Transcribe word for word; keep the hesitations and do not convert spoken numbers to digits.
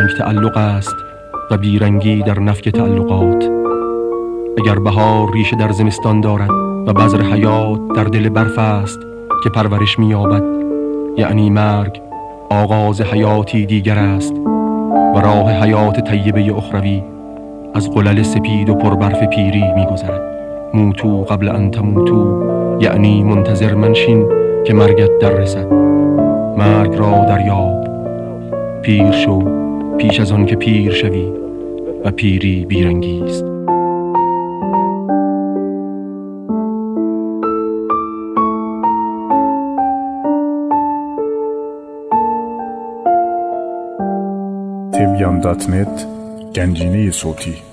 رنگ تعلق است و بیرنگی در نفی تعلقات. اگر بهار ریشه در زمستان دارد و بذر حیات در دل برف است که پرورش می‌یابد، یعنی مرگ آغاز حیاتی دیگر است و راه حیات طیبه اخروی از قلل سپید و پربرف پیری می‌گذرد. موتو قبل ان تموتو، یعنی منتظر منشین که مرگت در رسد. مرگ را دریاب، پیر شو پیش از آن که پیر شوی و پیری بیرنگی است. تبیان دات نت گنجینه صوتی